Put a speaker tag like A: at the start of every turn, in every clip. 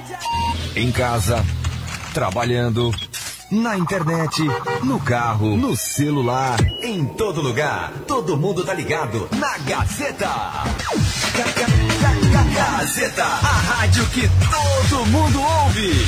A: Em casa, trabalhando, na internet, no carro, no celular, em todo lugar. Todo mundo tá ligado na Gazeta. Gazeta, a rádio que todo mundo ouve.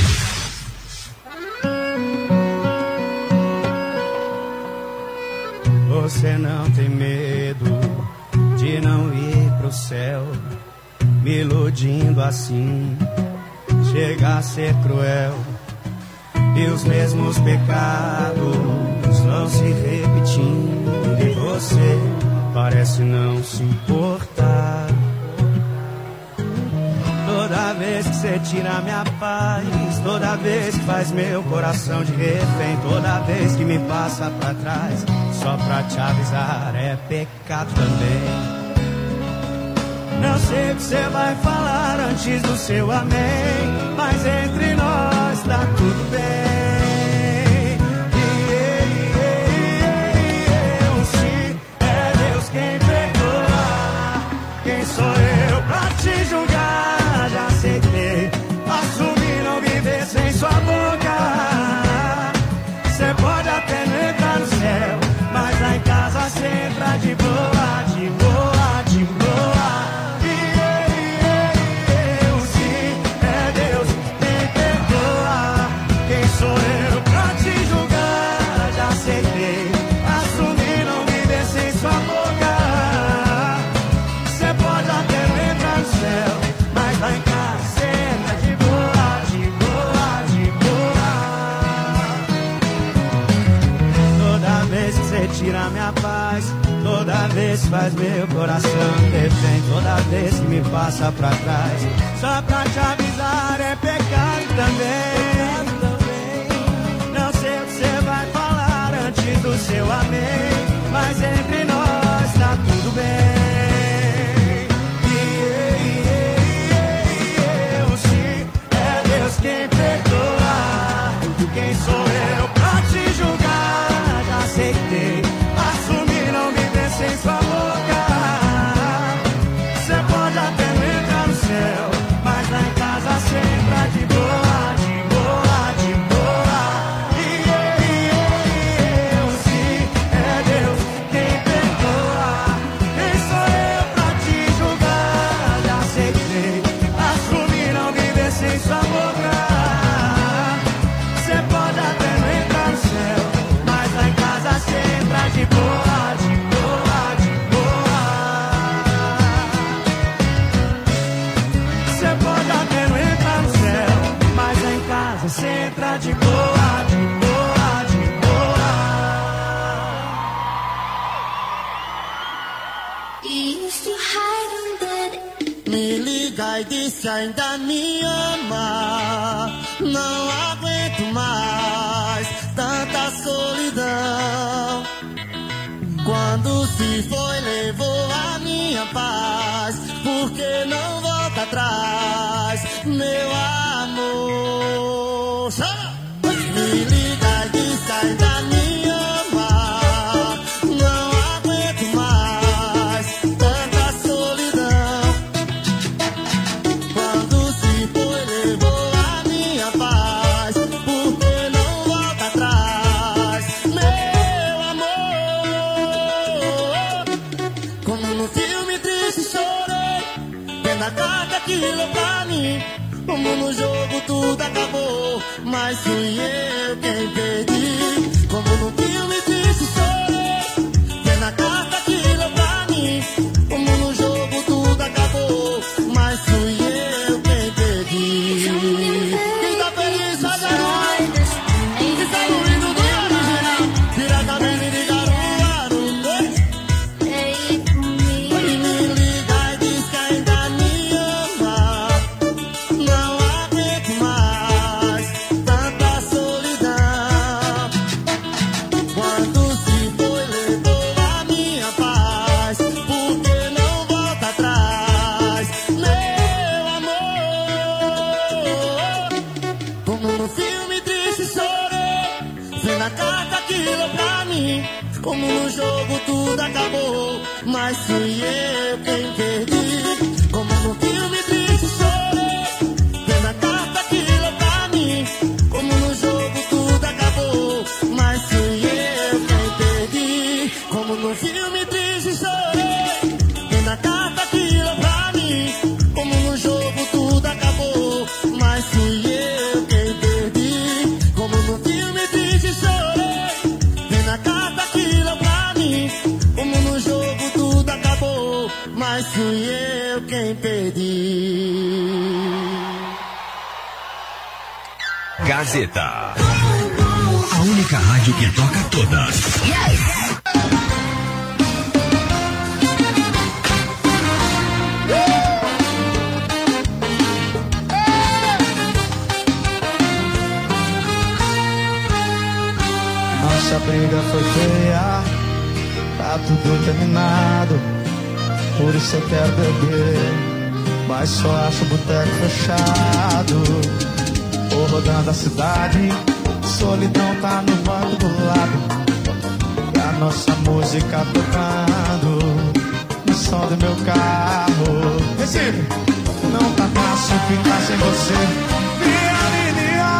B: Você não tem medo de não ir pro céu, me iludindo assim, chega a ser cruel. E os mesmos pecados vão se repetindo, e você parece não se importar. Toda vez que você tira minha paz, toda vez que faz meu coração de refém, toda vez que me passa pra trás, só pra te avisar, é pecado também. Não sei o que você vai falar antes do seu amém, mas entre nós tá tudo bem. Se é Deus quem perdoa, quem sou eu pra te julgar? Já aceitei, assumir não viver sem sua boca. Você pode até não entrar no céu, mas lá em casa cê entra de boa, de boa, de boa. Sou eu pra te julgar, já aceitei, assumir não viver sem sua boca. Você pode até não entrar no céu, mas lá em casa você entra de boa, de boa, de boa. Toda vez que você tira minha paz, toda vez que faz meu coração refém, toda vez que me passa pra trás, só pra te avisar, é pecado também. Antes do seu amém, mas entre nós tá tudo bem. Se é Deus quem perdoa, quem sou eu pra te julgar? Já aceitei, assumir não viver sem sua boca. Você pode até não entrar no céu, mas lá em casa sempre de boa. Você entra de boa, de boa, de boa. Me liga e diz que ainda me ama. Não aguento mais tanta solidão. Quando se foi, levou a minha paz. Por que não volta atrás, meu amor? Me liga e diz que ainda me ama. Não aguento mais tanta solidão. Quando se foi, levou a minha paz. Por que não volta atrás, meu amor? Como no filme triste chorei, vendo a carta que leu pra mim. Como no jogo tudo acabou, mas fui eu quem perdi. Como no filme triste chorei, vendo a carta que leu pra mim. Como no jogo tudo acabou, mas fui eu quem perdi. Quem tá feliz faz a noite, quem tá ouvindo do original, vira a cabine de garoto, e me liga e diz que ainda me ama. Não aguento mais tanta solidão. Quando se foi, levou a minha paz. Por que não volta atrás, meu amor? Como no filme triste chorei, vendo a carta que leu pra mim. Como no jogo tudo acabou, mas fui eu quem perdi. Como no filme triste chorei, vendo a carta que
A: Gazeta. A única rádio que toca todas. Yes!
C: Nossa briga foi feia, tá tudo terminado. Por isso eu quero beber, mas só acho o boteco fechado. Tô rodando a cidade, solidão tá no banco do lado. E a nossa música tocando no som do meu carro. Recife, não tá fácil ficar sem você, minha menina.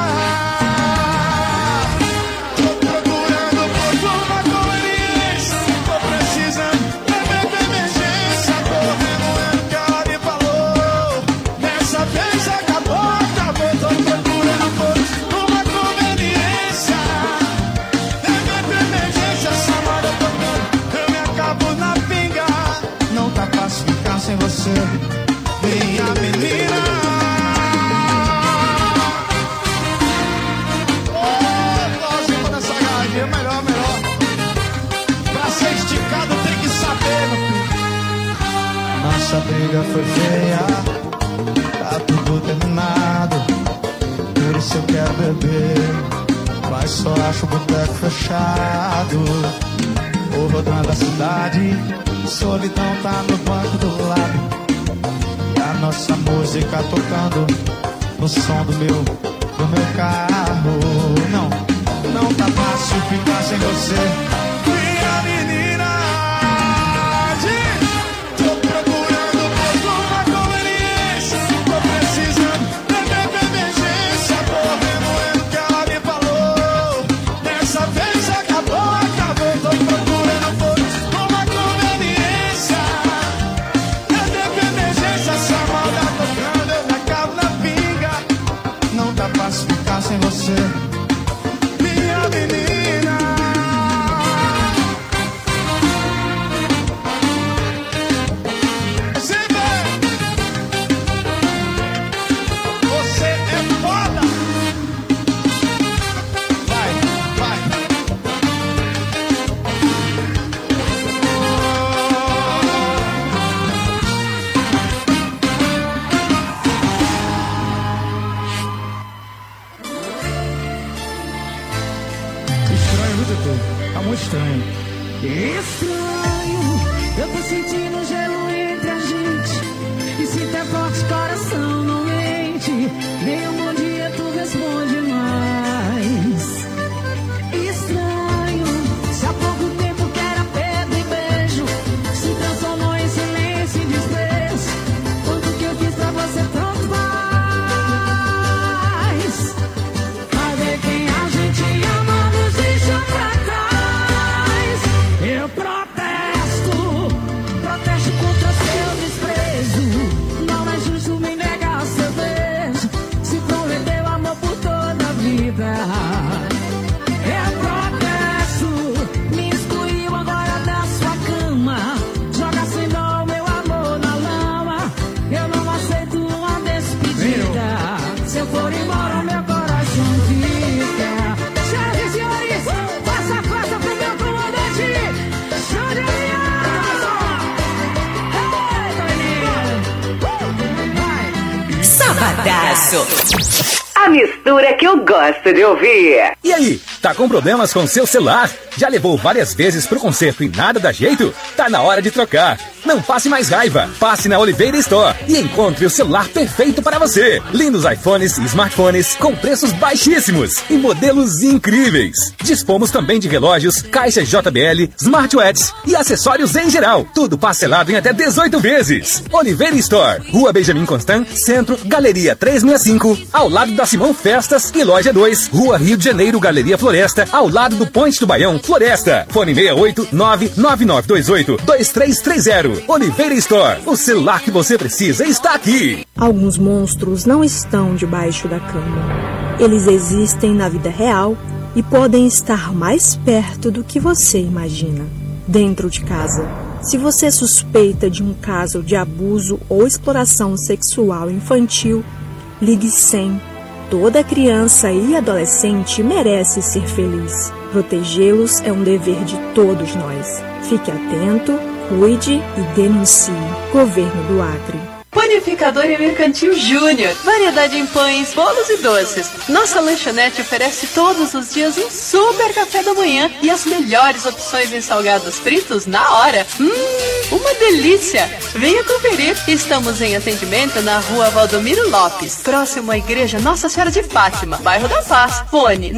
C: Tô procurando por uma conveniência, tô precisando beber de emergência. Tô remoendo o que ela me falou, dessa vez acabou. Tô procurando por uma conveniência, beber de emergência. Essa moda tocando, eu me acabo na pinga. Não tá fácil ficar sem você, minha menina. Melhor. Pra ser esticado tem que saber, meu filho. Nossa briga foi feia, tá tudo terminado. Por isso eu quero beber, mas só acho o boteco fechado. Tô rodando a cidade, solidão tá no banco do lado. E a nossa música tocando no som do meu carro. Não tá fácil ficar sem você, minha menina. Tô procurando por uma conveniência, tô precisando beber de emergência. Tô remoendo o que ela me falou, dessa vez acabou. Tô procurando por uma conveniência, beber de emergência. Essa moda tocando, eu me acabo na pinga. Não tá fácil ficar sem você, menina. Você é foda. Vai. Tá muito estranho.
D: Estranho, eu tô sentindo gelo entre a gente. E se tá forte, coração não mente. Nem um bom dia tu responde mais. Estranho, se há pouco tempo que era pedra e beijo se transformou em silêncio e desprezo. Quanto que eu fiz pra você tanto mais. Vai ver quem a gente ama nos deixa pra trás. Eu protesto contra seu desprezo. Não é justo me negar seu beijo. Se prometeu amor por toda a vida. Eu protesto, me excluiu agora da sua cama. Joga sem dó o meu amor na lama. Eu não aceito uma despedida. Se eu for embora o meu coração fica. Senhoras e senhores, faça a festa pro meu comandante Xande Aliado.
E: Sabadaço. A mistura que eu gosto de ouvir.
F: E aí, tá com problemas com seu celular? Já levou várias vezes pro conserto e nada dá jeito? Tá na hora de trocar. Não passe mais raiva. Passe na Oliveira Store e encontre o celular perfeito para você. Lindos iPhones e smartphones com preços baixíssimos e modelos incríveis. Dispomos também de relógios, caixas JBL, smartwatches e acessórios em geral. Tudo parcelado em até 18 vezes. Oliveira Store, Rua Benjamin Constant, Centro, Galeria 365, ao lado da Simão Festas, e Loja 2, Rua Rio de Janeiro, Galeria Floresta, ao lado do Ponte do Baião, Floresta. Fone 68999282330. Oliveira Store, o celular que você precisa está aqui.
G: Alguns monstros não estão debaixo da cama. Eles existem na vida real e podem estar mais perto do que você imagina. Dentro de casa, se você suspeita de um caso de abuso ou exploração sexual infantil, ligue 100. Toda criança e adolescente merece ser feliz. Protegê-los é um dever de todos nós. Fique atento, cuide e denuncie. Governo do Acre.
H: Panificador e Mercantil Júnior. Variedade em pães, bolos e doces. Nossa lanchonete oferece todos os dias um super café da manhã e as melhores opções em salgados fritos na hora. Uma delícia! Venha conferir. Estamos em atendimento na Rua Valdomiro Lopes, próximo à Igreja Nossa Senhora de Fátima, bairro da Paz. Fone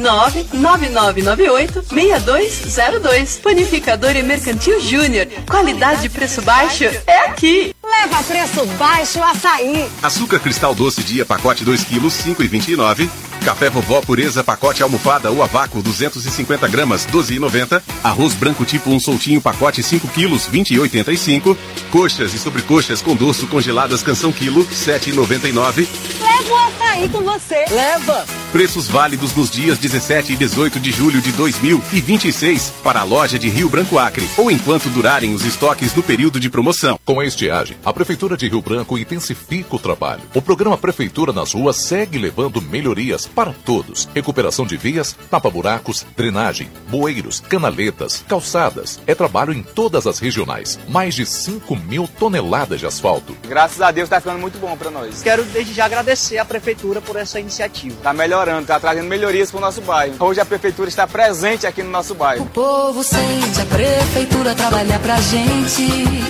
H: 99998-6202. Panificador e Mercantil Júnior. Qualidade e preço baixo é aqui.
I: Leva preço baixo açaí.
J: Açúcar cristal doce dia, pacote 2 kg, 5,29. Café Vovó Pureza, pacote almofada ou a vácuo, 250 gramas, 12,90. Arroz branco tipo 1 soltinho, pacote 5 kg, 20,85. Coxas e sobrecoxas com dorso congeladas, canção quilo, 7,99.
I: Leva o açaí com você. Leva.
J: Preços válidos nos dias 17 e 18 de julho de 2026 para a loja de Rio Branco Acre ou enquanto durarem os estoques no período de promoção.
K: Com a estiagem, a Prefeitura de Rio Branco intensifica o trabalho. O programa Prefeitura nas Ruas segue levando melhorias para todos. Recuperação de vias, tapa-buracos, drenagem, bueiros, canaletas, calçadas. É trabalho em todas as regionais. Mais de 5.000 toneladas de asfalto.
L: Graças a Deus está ficando muito bom para nós.
M: Quero desde já agradecer à Prefeitura por essa iniciativa.
L: Está melhorando, está trazendo melhorias para o nosso bairro. Hoje a Prefeitura está presente aqui no nosso bairro.
N: O povo sente a Prefeitura trabalhar pra gente.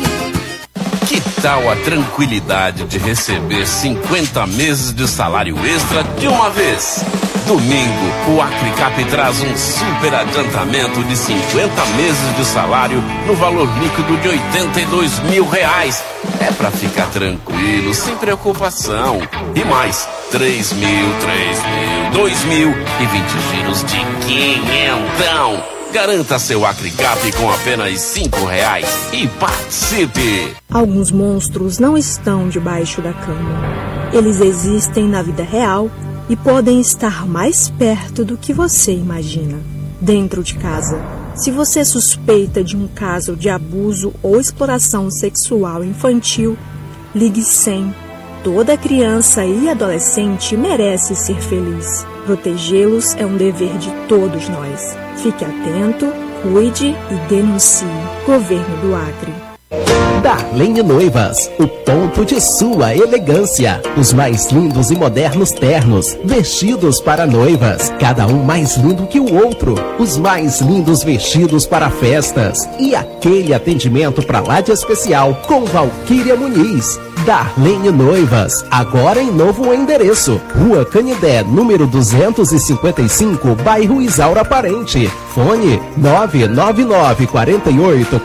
O: Que tal a tranquilidade de receber 50 meses de salário extra de uma vez? Domingo, o Acrecap traz um super adiantamento de 50 meses de salário no valor líquido de R$82 mil. É pra ficar tranquilo, sem preocupação. E mais, 3 mil, 2 mil e 20 giros de quinhentão. Garanta seu Acrecap com apenas R$5 e participe!
G: Alguns monstros não estão debaixo da cama. Eles existem na vida real e podem estar mais perto do que você imagina. Dentro de casa, se você suspeita de um caso de abuso ou exploração sexual infantil, ligue 100. Toda criança e adolescente merece ser feliz. Protegê-los é um dever de todos nós. Fique atento, cuide e denuncie. Governo do Acre.
P: Darlene Noivas, o ponto de sua elegância. Os mais lindos e modernos ternos, vestidos para noivas, cada um mais lindo que o outro. Os mais lindos vestidos para festas e aquele atendimento para lá de especial com Valquíria Muniz. Darlene Noivas, agora em novo endereço. Rua Canidé, número 255, bairro Isaura Parente. Fone 999 48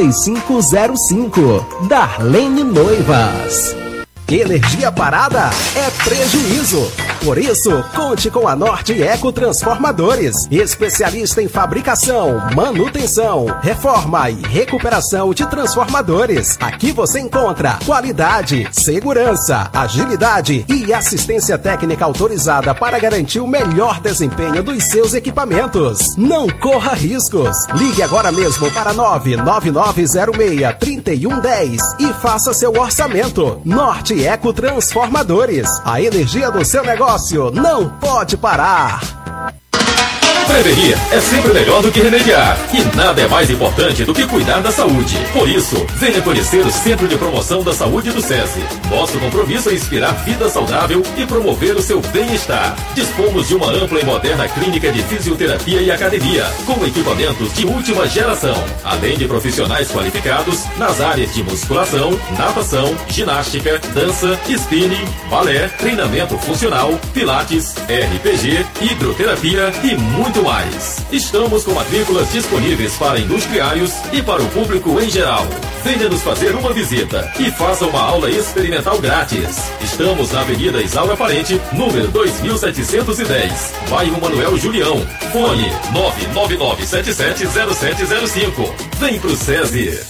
P: 4505. Darlene Noivas. Energia parada é prejuízo. Por isso, conte com a Norte Eco Transformadores, especialista em fabricação, manutenção, reforma e recuperação de transformadores. Aqui você encontra qualidade, segurança, agilidade e assistência técnica autorizada para garantir o melhor desempenho dos seus equipamentos. Não corra riscos. Ligue agora mesmo para 99906-3110 e faça seu orçamento. Norte Eco Transformadores. A energia do seu negócio não pode parar.
F: Prevenir é sempre melhor do que remediar. E nada é mais importante do que cuidar da saúde. Por isso, venha conhecer o Centro de Promoção da Saúde do SESI. Nosso compromisso é inspirar vida saudável e promover o seu bem-estar. Dispomos de uma ampla e moderna clínica de fisioterapia e academia, com equipamentos de última geração, além de profissionais qualificados nas áreas de musculação, natação, ginástica, dança, spinning, balé, treinamento funcional, pilates, RPG, hidroterapia e muito mais. Estamos com matrículas disponíveis para industriários e para o público em geral. Venha nos fazer uma visita e faça uma aula experimental grátis. Estamos na Avenida Isaura Parente, número 2710, bairro Manuel Julião. Fone 999770705. Vem pro SESI.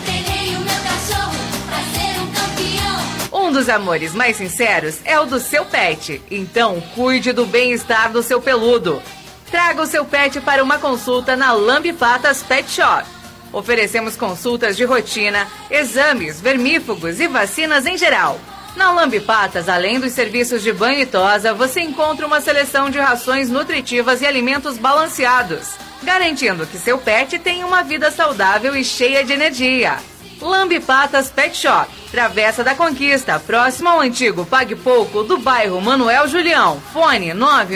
Q: Um dos amores mais sinceros é o do seu pet. Então, cuide do bem-estar do seu peludo. Traga o seu pet para uma consulta na Lambipatas Pet Shop. Oferecemos consultas de rotina, exames, vermífugos e vacinas em geral. Na Lambipatas, além dos serviços de banho e tosa, você encontra uma seleção de rações nutritivas e alimentos balanceados, garantindo que seu pet tenha uma vida saudável e cheia de energia. Lambipatas Pet Shop, Travessa da Conquista, próximo ao antigo Pague Pouco do bairro Manuel Julião. Fone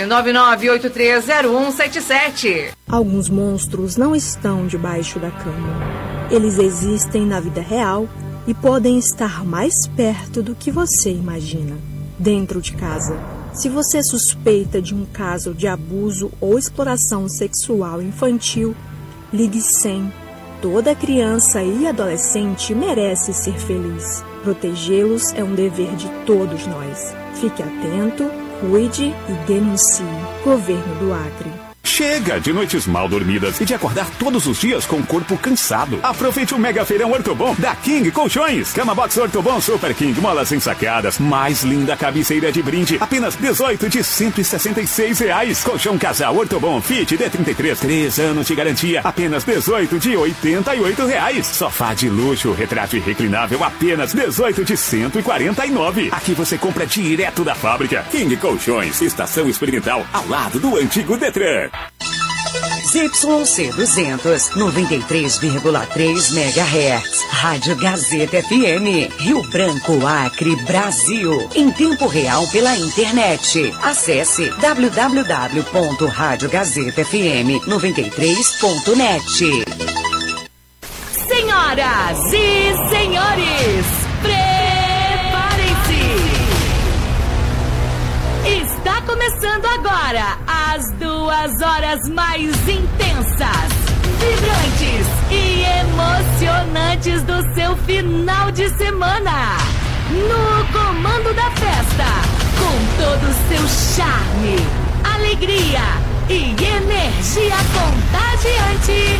Q: 999830177.
G: Alguns monstros não estão debaixo da cama. Eles existem na vida real e podem estar mais perto do que você imagina. Dentro de casa, se você suspeita de um caso de abuso ou exploração sexual infantil, ligue 100. Toda criança e adolescente merece ser feliz. Protegê-los é um dever de todos nós. Fique atento, cuide e denuncie. Governo do Acre.
R: Chega de noites mal dormidas e de acordar todos os dias com o corpo cansado. Aproveite o mega feirão Ortobon da King Colchões. Cama Box Ortobon Super King, molas ensacadas. Mais linda cabeceira de brinde. Apenas 18 de R$166. Colchão casal Ortobon Fit D33. 3 anos de garantia. Apenas 18 de R$88. Sofá de luxo retrátil reclinável. Apenas 18 de R$149. Aqui você compra direto da fábrica. King Colchões, estação experimental ao lado do antigo Detran.
S: ZYC 200, 93,3 MHz. Rádio Gazeta FM. Rio Branco, Acre, Brasil. Em tempo real pela internet. Acesse www.radiogazetafm93.net.
D: Senhoras e senhores, preparem-se! Está começando agora as 2 horas mais intensas, vibrantes e emocionantes do seu final de semana. No comando da festa, com todo o seu charme, alegria e energia contagiante,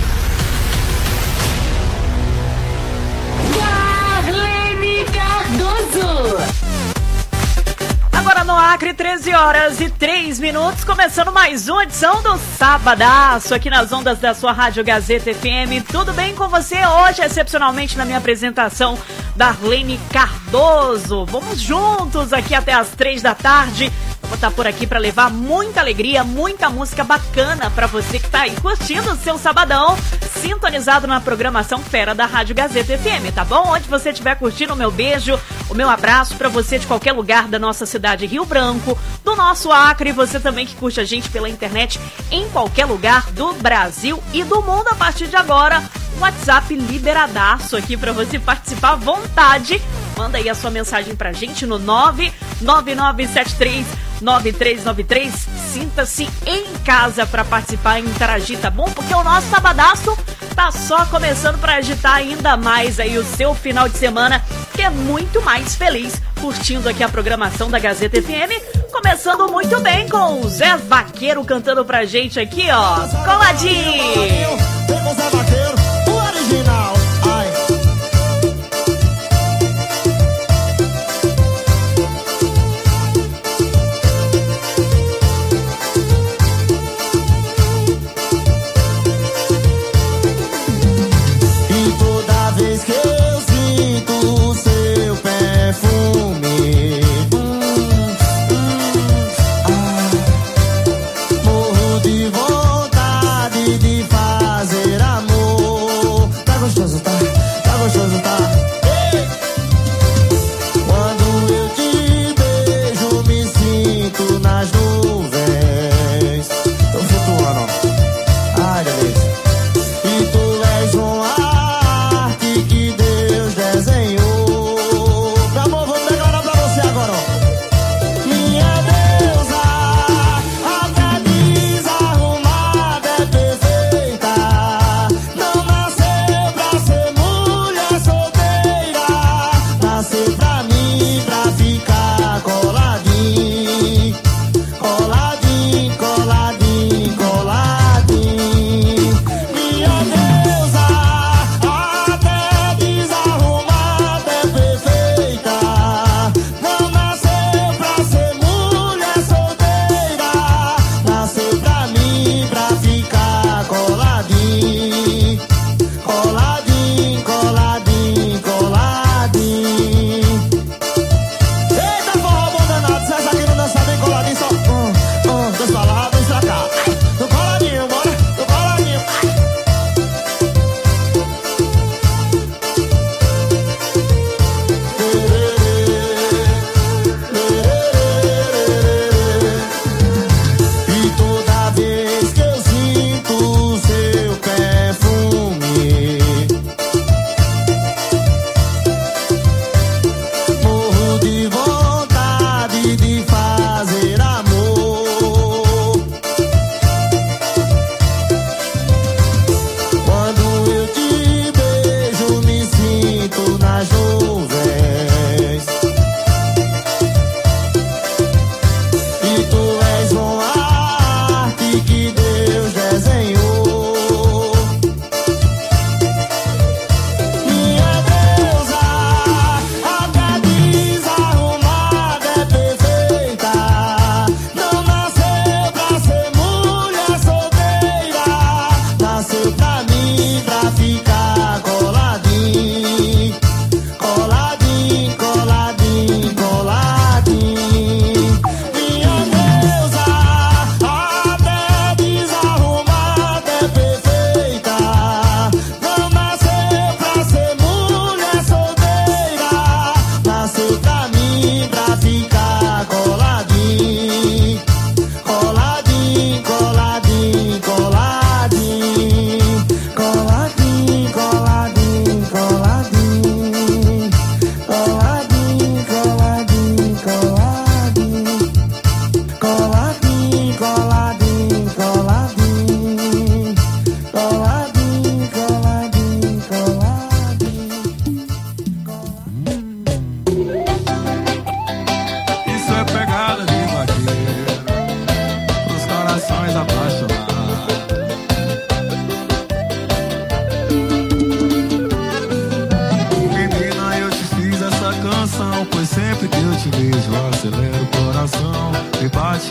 D: Darlene Cardoso.
T: Agora no Acre, 13 horas e 3 minutos, começando mais uma edição do Sabadaço, aqui nas ondas da sua Rádio Gazeta FM. Tudo bem com você? Hoje, excepcionalmente, na minha apresentação, Darlene Cardoso. Vamos juntos aqui até as 3 da tarde. Eu vou estar por aqui para levar muita alegria, muita música bacana para você que tá aí curtindo o seu sabadão, sintonizado na programação fera da Rádio Gazeta FM, tá bom? Onde você estiver curtindo, o meu beijo, o meu abraço para você de qualquer lugar da nossa cidade Rio Branco, do nosso Acre, você também que curte a gente pela internet em qualquer lugar do Brasil e do mundo. A partir de agora, WhatsApp liberadaço aqui para você participar à vontade. Manda aí a sua mensagem pra gente no 999739393. Sinta-se em casa para participar e interagir, tá bom? Porque o nosso sabadaço tá só começando para agitar ainda mais aí o seu final de semana, que é muito mais feliz, curtindo aqui a programação da Gazeta FM. Começando muito bem com o Zé Vaqueiro cantando pra gente aqui, ó, coladinho.
B: Zé Vaqueiro, o original. Morro de vontade de fazer amor.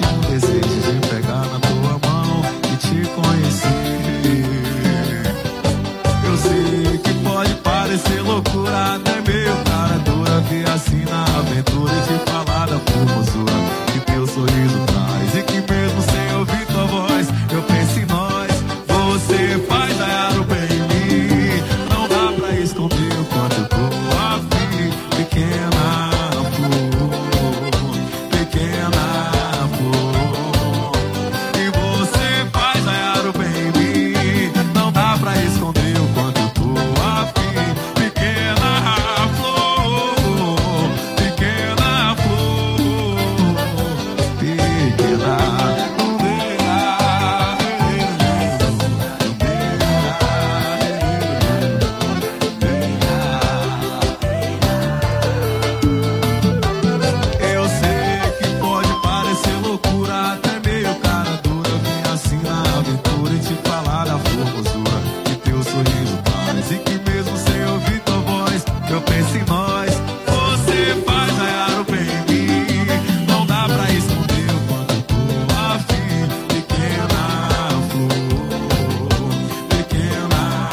C: bate um desejo de pegar na tua mão e te conhecer. Eu sei que pode parecer loucura, até meio cara dura, ver assim na aventura e te falar da formosura que teu sorriso traz, e que mesmo sem ouvir tua voz eu penso em nós. Você faz raiar o bem em mim, não dá pra esconder o quanto eu tô afim. Pequena flor, pequena flor, e você faz raiar o bem em mim, não dá pra esconder o quanto eu tô afim. Pequena flor, pequena flor, pequena. Eu sei que pode parecer loucura, até meio cara dura, vim assim na aventura e te falar da formosura que teu sorriso traz, e que mesmo sem ouvir tua voz eu penso em nós. Você faz raiar o bem em mim, não dá pra esconder o quanto eu tô afim. Pequena flor, pequena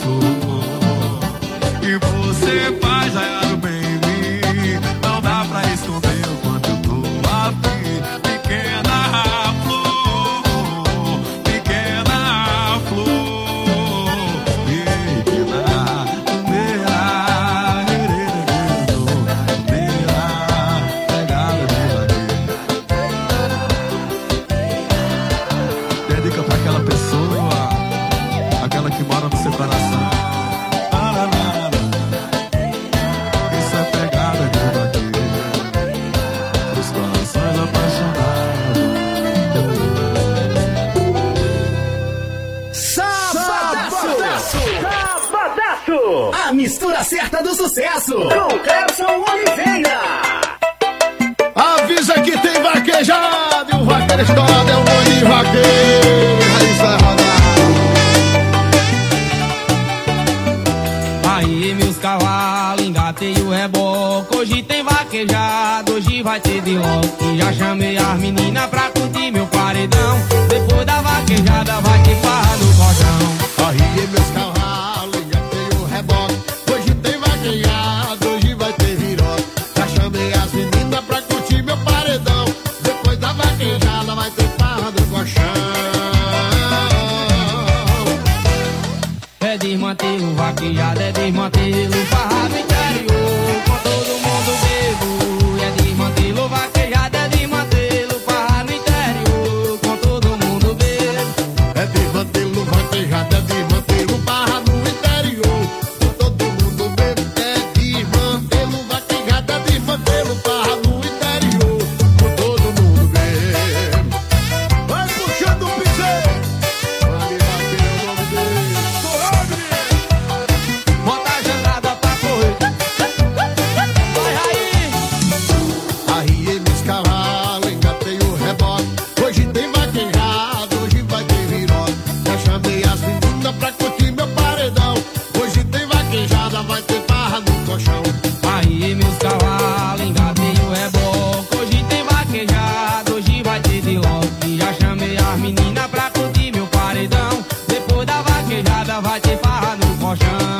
C: flor, e você faz raiar o bem em mim, não dá pra esconder o quanto eu tô afim. Pequena flor, pequena flor, dedica pra aquela pessoa, aquela que mora no seu coração. Isso é pegada de bater os corações apaixonados.
P: Sabadaço! A mistura certa do sucesso! Com Clebson Oliveira!
C: Avisa que tem vaquejado, e o vaqueiro estourado é um monte de vaqueiro. Aí vai rodar.
U: Aí meus cavalos, engatei o reboque. Hoje tem vaquejado, hoje vai ter de logo. Já chamei as meninas pra curtir meu paredão. Depois da vaquejada vai ter farra no cordão.
C: Aí meus cavalos, engatei o reboque. Hoje tem vaquejado, hoje vai ter virote. Já chamei as meninas pra curtir meu paredão. Depois da vaquejada vai ter farra do colchão.
U: É desmantelo, vaquejada é desmantelo, farra no interior, com todo mundo bebo. É desmantelo, vaquejada é desmantelo, farra no interior, com todo mundo bebo.
C: É desmantelo, vaquejada é desmantelo, barra no interior, com todo mundo bebo. É desmantelo, vaquejada é desmantelo, barra no interior, com todo mundo bebo. Vai puxando o piseiro, vai bater o nome dele.
U: Bota a jangada pra correr. Vai aí.
C: Arriei meus cavalos, engatei o rebote. Hoje tem vaquejado, hoje vai ter virote. Já chamei as meninas pra curtir meu paredão. Hoje tem vaquejada, vai ter barra no colchão.
U: Aí meus cavalos, engatei o reboque. Hoje tem vaquejado, hoje vai ter de lote. Já chamei as meninas pra curtir meu paredão. Depois da vaquejada vai ter farra no colchão.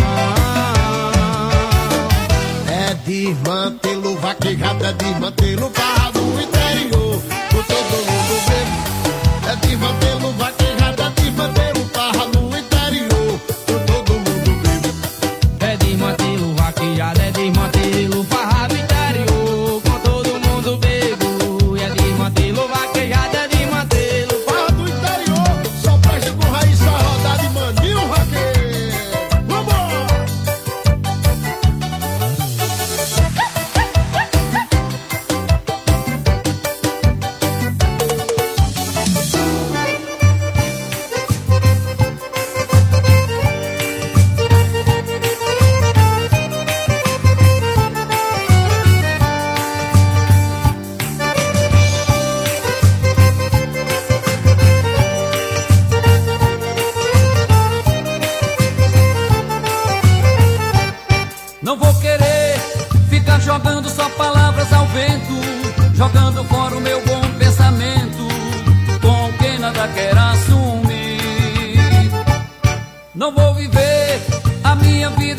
C: É desmantelo, vaquejada é desmantelo, barra no interior, com todo mundo bebo. É desmantelo, vaquejada é desmantelo, barra no interior, com todo mundo bebo.
U: É desmantelo, vaquejada é desmantelo, farra no interior, com todo mundo bebo. É desmantelo, vaquejada é desmantelo,
C: Barra do interior, só presta com raiz, só rodar de maninho, vaqueiro. Vambora!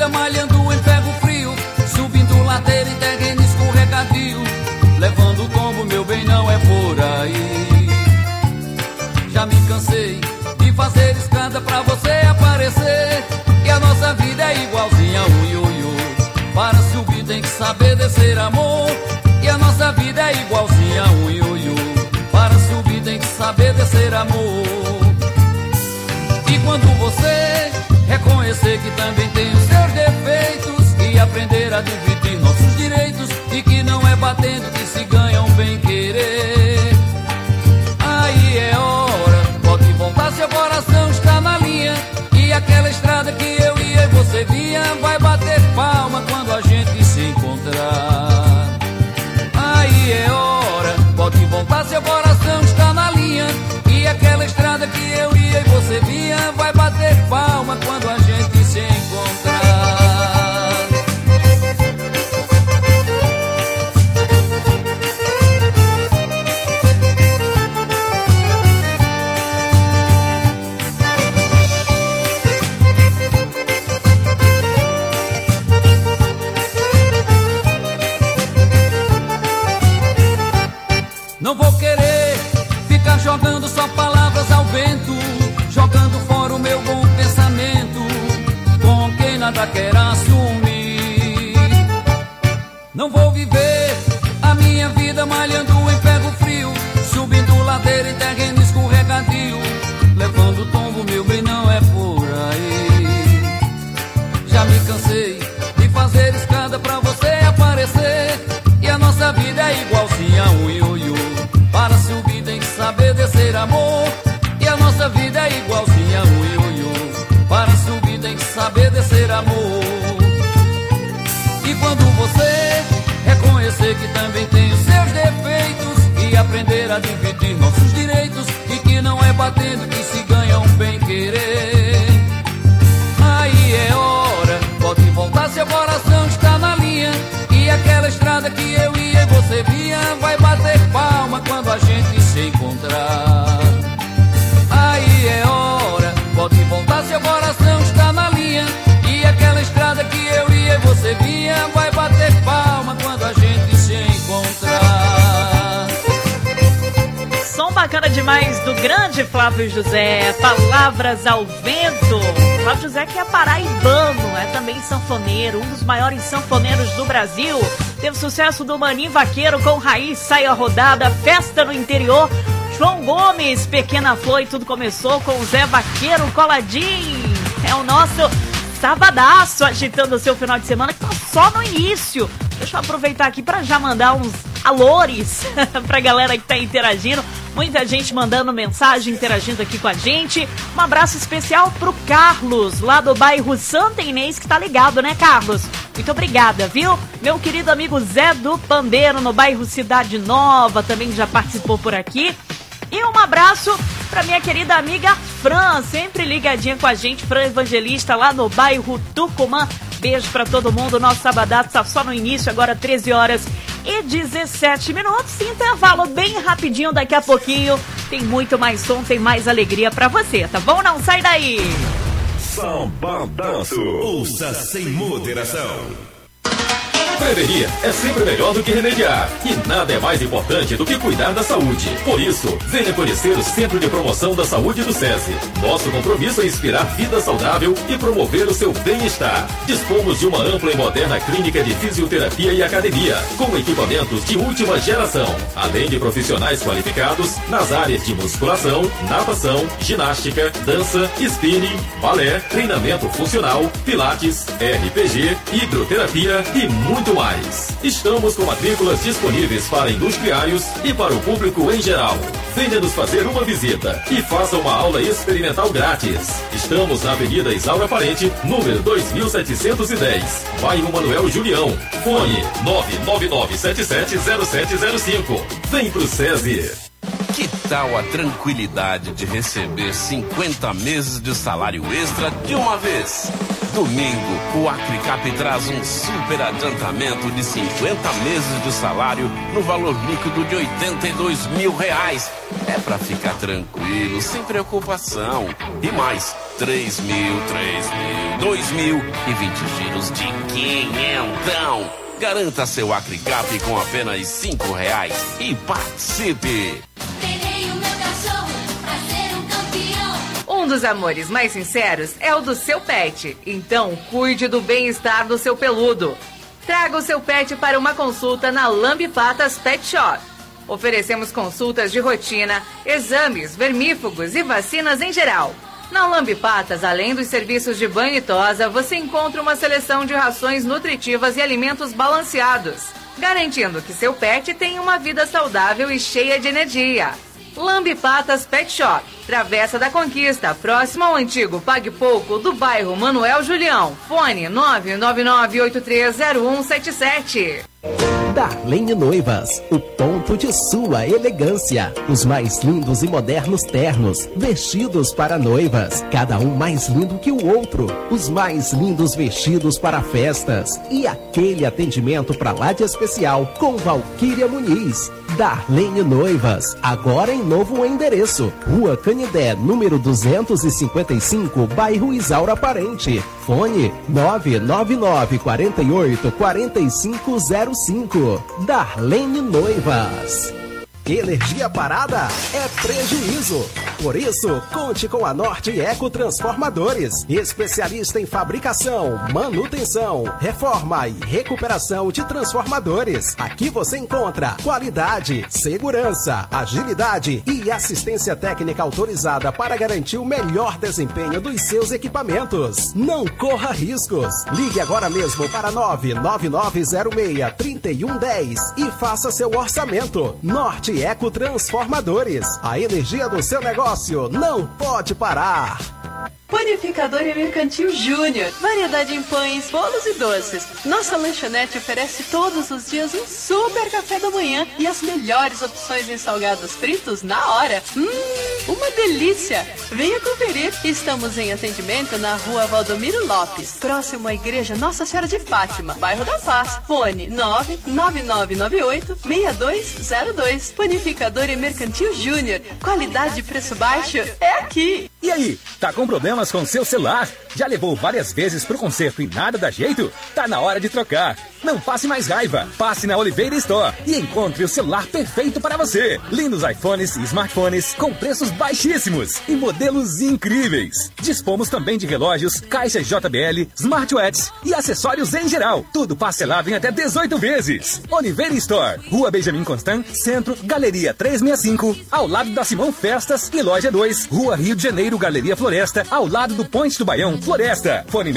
A: vida malhando em ferro frio, subindo ladeira em terreno escorregadio, levando o tombo, meu bem, não é por aí. Já me cansei de fazer escada pra você aparecer, e a nossa vida é igualzinha a um ioiô. Para subir tem que saber descer, amor, e a nossa vida é igualzinha a um ioiô. Para subir tem que saber descer, amor. E quando você reconhecer que também tem os seus defeitos e aprender a dividir nossos direitos, e que não é batendo que se ganha um bem querer, aí é hora, pode voltar, seu coração está na linha, e aquela estrada que eu ia e você via vai bater palma quando a gente se encontrar. Aí é hora, pode voltar, seu coração está na linha, e aquela estrada que eu ia e você via vai bater palma quando a gente se encontrar. Não vou querer ficar jogando só palavras ao vento, jogando fora o meu bom pensamento, com quem nada quer assumir. Não vou viver a minha vida malhando em ferro frio, subindo ladeira em terreno escorregadio, levando tombo, meu bem, não é por aí. Já me cansei de fazer escada pra você aparecer, e a nossa vida é igualzinha a um ioiô. Para subir tem que saber descer, amor, e a nossa vida é igualzinha a um ioiô. Para subir tem que saber descer, amor. E quando você reconhecer que também tem os seus defeitos e aprender a dividir nossos direitos, e que não é batendo que se ganha um bem querer, aí é hora, pode voltar, seu coração está na linha, e aquela estrada que eu ia e você via vai bater palma quando a gente se encontrar. Aí é hora, pode voltar, seu coração está na linha, e aquela estrada que eu ia e você via vai bater palma quando a gente se encontrar.
T: Som bacana demais do grande Flávio José, Palavras ao Vento. Flávio José que é paraibano, é também sanfoneiro, um dos maiores sanfoneiros do Brasil. Teve sucesso do Maninho Vaqueiro com Raiz, Saia Rodada, Festa no Interior, João Gomes, Pequena Flor, e tudo começou com o Zé Vaqueiro Coladinho. É o nosso sabadaço agitando o seu final de semana, que tá só no início. Deixa eu aproveitar aqui para já mandar uns alores pra galera que tá interagindo. Muita gente mandando mensagem, interagindo aqui com a gente. Um abraço especial pro Carlos, lá do bairro Santa Inês, que tá ligado, né, Carlos? Muito obrigada, viu? Meu querido amigo Zé do Pandeiro, no bairro Cidade Nova, também já participou por aqui. E um abraço pra minha querida amiga Fran, sempre ligadinha com a gente, Fran Evangelista, lá no bairro Tucumã. Beijo pra todo mundo, nosso sabadato tá só no início, agora 13 horas e 17 minutos. Intervalo bem rapidinho, daqui a pouquinho tem muito mais som, tem mais alegria pra você, tá bom? Não sai daí!
V: Sabadaço, ouça sem moderação.
W: Prevenir é sempre melhor do que remediar, e nada é mais importante do que cuidar da saúde. Por isso, venha conhecer o Centro de Promoção da Saúde do SESI. Nosso compromisso é inspirar vida saudável e promover o seu bem-estar. Dispomos de uma ampla e moderna clínica de fisioterapia e academia, com equipamentos de última geração, além de profissionais qualificados nas áreas de musculação, natação, ginástica, dança, spinning, balé, treinamento funcional, pilates, RPG, hidroterapia e muito mais. Estamos com matrículas disponíveis para industriários e para o público em geral. Venha nos fazer uma visita e faça uma aula experimental grátis. Estamos na Avenida Isaura Parente, número 2710, bairro Manuel Julião. Fone 999770705. Vem pro SESI.
O: Que tal a tranquilidade de receber 50 meses de salário extra de uma vez? Domingo, o Acrecap traz um super adiantamento de 50 meses de salário no valor líquido de R$82 mil. É pra ficar tranquilo, sem preocupação. E mais, 3 mil, 2 mil e 20 giros de quinhentão. Garanta seu Acrecap com apenas R$5 e participe.
Q: Um dos amores mais sinceros é o do seu pet. Então, cuide do bem-estar do seu peludo. Traga o seu pet para uma consulta na Lambi Patas Pet Shop. Oferecemos consultas de rotina, exames, vermífugos e vacinas em geral. Na Lambi Patas, além dos serviços de banho e tosa, você encontra uma seleção de rações nutritivas e alimentos balanceados, garantindo que seu pet tenha uma vida saudável e cheia de energia. Lambi Patas Pet Shop, Travessa da Conquista, próximo ao antigo Pague Pouco do bairro Manuel Julião. Fone 999830177.
P: Darlene Noivas, o ponto de sua elegância. Os mais lindos e modernos ternos, vestidos para noivas, cada um mais lindo que o outro. Os mais lindos vestidos para festas e aquele atendimento para lá de especial com Valquíria Muniz. Darlene Noivas, agora em novo endereço. Rua Canidé, número 255, bairro Isaura Parente. Fone 999-48-4505. Darlene Noivas. Energia parada é prejuízo. Por isso, conte com a Norte Eco Transformadores, especialista em fabricação, manutenção, reforma e recuperação de transformadores. Aqui você encontra qualidade, segurança, agilidade e assistência técnica autorizada para garantir o melhor desempenho dos seus equipamentos. Não corra riscos. Ligue agora mesmo para 99906-3110 e faça seu orçamento. Norte Eco Transformadores. A energia do seu negócio não pode parar.
E: Panificadora e Mercantil Júnior. Variedade em pães, bolos e doces. Nossa lanchonete oferece todos os dias um super café da manhã e as melhores opções em salgados fritos na hora. Uma delícia! Venha conferir. Estamos em atendimento na Rua Valdomiro Lopes, próximo à Igreja Nossa Senhora de Fátima, bairro da Paz. Fone 99998-6202. Panificadora e Mercantil Júnior. Qualidade e preço baixo é aqui.
F: E aí, tá com problemas com seu celular? Já levou várias vezes pro conserto e nada dá jeito? Tá na hora de trocar. Não passe mais raiva. Passe na Oliveira Store e encontre o celular perfeito para você. Lindos iPhones e smartphones com preços baixíssimos e modelos incríveis. Dispomos também de relógios, caixas JBL, smartwatches e acessórios em geral. Tudo parcelado em até 18 vezes. Oliveira Store, Rua Benjamin Constant, Centro, Galeria 365, ao lado da Simão Festas e Loja 2, Rua Rio de Janeiro, Galeria Floresta, ao lado do Ponte do Baião, Floresta. Fone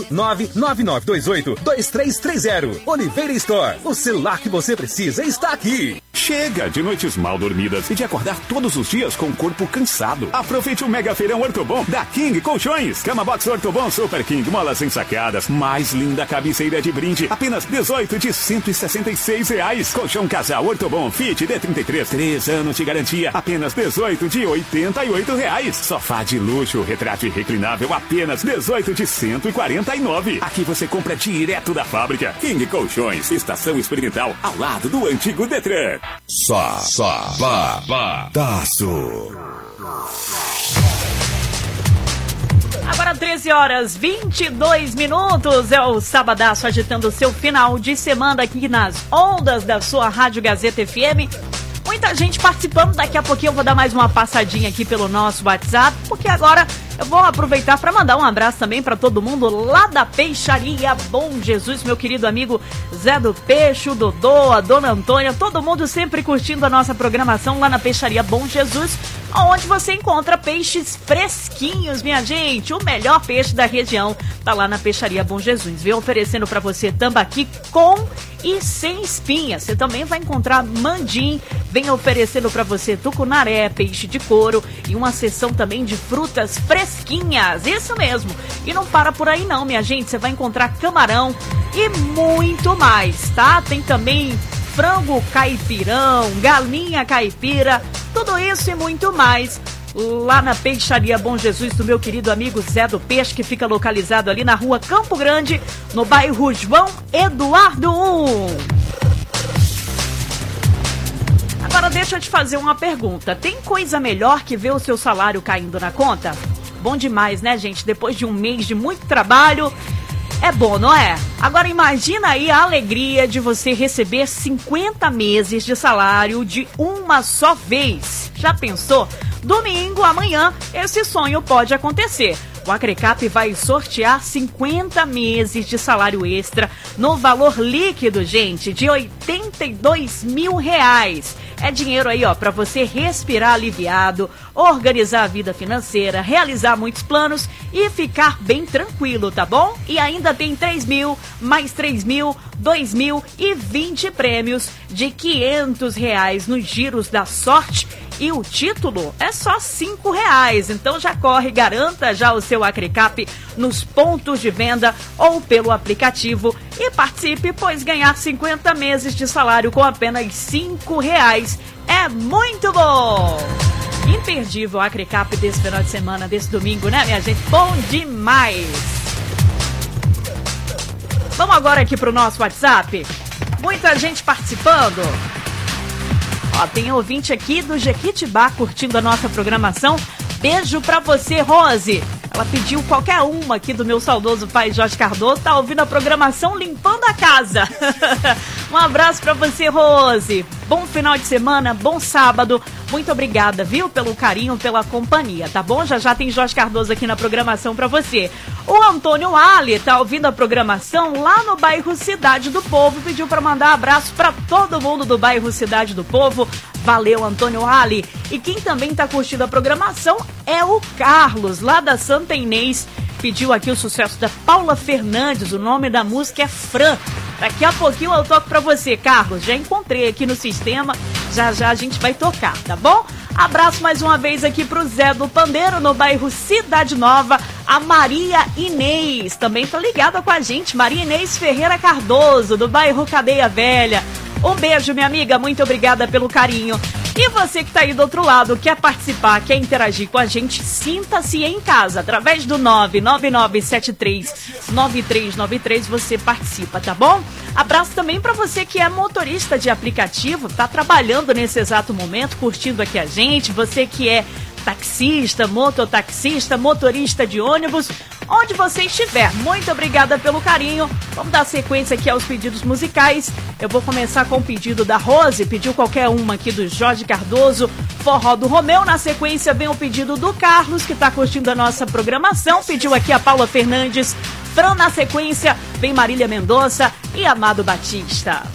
F: 68999282330. Oliveira Store, o celular que você precisa está aqui.
R: Chega de noites mal dormidas e de acordar todos os dias com o corpo cansado. Aproveite o Mega Feirão Ortobon da King Colchões. Cama Box Ortobon Super King, molas ensacadas, mais linda cabeceira de brinde, apenas 18 de R$166. Colchão Casal Ortobon Fit D33, 3 anos de garantia, apenas 18 de R$88. Sofá de luxo, retrátil reclinável, apenas 18 de R$149. Aqui você compra direto da fábrica. King Colchões, estação experimental, ao lado do antigo Detran.
V: Sabadaço.
T: Agora 13h22, é o Sabadaço agitando o seu final de semana aqui nas ondas da sua Rádio Gazeta FM. Muita gente participando, daqui a pouquinho eu vou dar mais uma passadinha aqui pelo nosso WhatsApp, porque agora eu vou aproveitar para mandar um abraço também para todo mundo lá da Peixaria Bom Jesus, meu querido amigo Zé do Peixe, o Dodô, a Dona Antônia, todo mundo sempre curtindo a nossa programação lá na Peixaria Bom Jesus, onde você encontra peixes fresquinhos, minha gente. O melhor peixe da região tá lá na Peixaria Bom Jesus. Vem oferecendo para você tambaqui com e sem espinha. Você também vai encontrar mandim. Vem oferecendo para você tucunaré, peixe de couro e uma seção também de frutas fresquinhas. Isso mesmo. E não para por aí não, minha gente. Você vai encontrar camarão e muito mais, tá? Tem também frango caipirão, galinha caipira, tudo isso e muito mais lá na Peixaria Bom Jesus do meu querido amigo Zé do Peixe, que fica localizado ali na rua Campo Grande, no bairro João Eduardo 1. Agora deixa eu te fazer uma pergunta. Tem coisa melhor que ver o seu salário caindo na conta? Bom demais, né, gente? Depois de um mês de muito trabalho, é bom, não é? Agora imagina aí a alegria de você receber 50 meses de salário de uma só vez. Já pensou? Domingo, amanhã, esse sonho pode acontecer. O Acrecap vai sortear 50 meses de salário extra no valor líquido, gente, de R$82 mil. É dinheiro aí, ó, para você respirar aliviado, organizar a vida financeira, realizar muitos planos e ficar bem tranquilo, tá bom? E ainda tem 3 mil, mais 3 mil, 2 mil e 20 prêmios de R$500 nos giros da sorte. E o título é só R$5. Então já corre, garanta já o seu Acrecap nos pontos de venda ou pelo aplicativo e participe, pois ganhar 50 meses de salário com apenas R$5 é muito bom! Imperdível o Acrecap desse final de semana, desse domingo, né, minha gente? Bom demais! Vamos agora aqui pro nosso WhatsApp. Muita gente participando. Ó, tem ouvinte aqui do Jequitibá curtindo a nossa programação. Beijo pra você, Rose. Ela pediu qualquer uma aqui do meu saudoso pai Jorge Cardoso. Tá ouvindo a programação limpando a casa. Um abraço pra você, Rose. Bom final de semana, bom sábado. Muito obrigada, viu, pelo carinho, pela companhia, tá bom? Já tem Jorge Cardoso aqui na programação pra você. O Antônio Ali tá ouvindo a programação lá no bairro Cidade do Povo. Pediu pra mandar abraço pra todo mundo do bairro Cidade do Povo. Valeu, Antônio Ali. E quem também tá curtindo a programação é o Carlos, lá da Santa Inês. Pediu aqui o sucesso da Paula Fernandes. O nome da música é Fran. Daqui a pouquinho eu toco pra você, Carlos. Já encontrei aqui no sistema. Já a gente vai tocar, tá bom? Abraço mais uma vez aqui pro Zé do Pandeiro, no bairro Cidade Nova. A Maria Inês também tá ligada com a gente. Maria Inês Ferreira Cardoso, do bairro Cadeia Velha. Um beijo, minha amiga. Muito obrigada pelo carinho. E você que tá aí do outro lado, quer participar, quer interagir com a gente, sinta-se em casa. Através do 99973-9393 você participa, tá bom? Abraço também para você que é motorista de aplicativo, tá trabalhando nesse exato momento, curtindo aqui a gente. Você que é taxista, mototaxista, motorista de ônibus, onde você estiver. Muito obrigada pelo carinho. Vamos dar sequência aqui aos pedidos musicais. Eu vou começar com o pedido da Rose, pediu qualquer uma aqui do Jorge Cardoso, Forró do Romeu. Na sequência vem o pedido do Carlos, que está curtindo a nossa programação, pediu aqui a Paula Fernandes. Fran, na sequência vem Marília Mendonça e Amado Batista.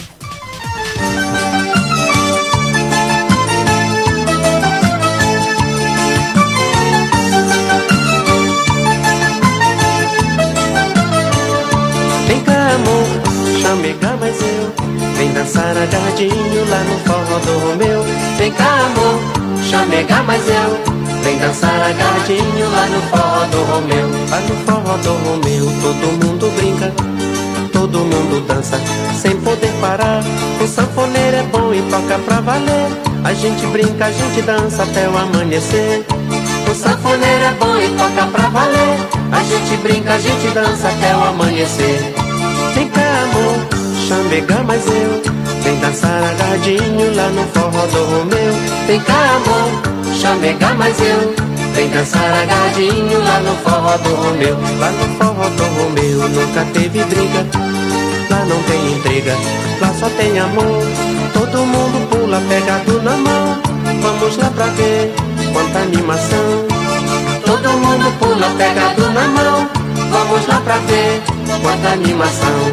H: Vem cá, amor, chamega mais eu. Vem dançar agarradinho lá no Forró do Romeu. Vem cá, amor, chamega mais eu. Vem dançar agarradinho lá no Forró do Romeu. Lá no Forró do Romeu todo mundo brinca, todo mundo dança sem poder parar. O sanfoneiro é bom e toca pra valer. A gente brinca, a gente dança até o amanhecer. O sanfoneiro é bom e toca pra valer. A gente brinca, a gente dança até o amanhecer. Vem cá, amor, chamega mais eu. Vem dançar agarradinho lá no Forró do Romeu. Vem cá, amor, chamega mais eu. Vem dançar agarradinho lá no Forró do Romeu. Lá no Forró do Romeu nunca teve briga. Lá não tem intriga, lá só tem amor. Todo mundo pula pegado na mão. Vamos lá pra ver quanta animação. Todo mundo pula pegado na mão. Vamos lá pra ver quanta animação.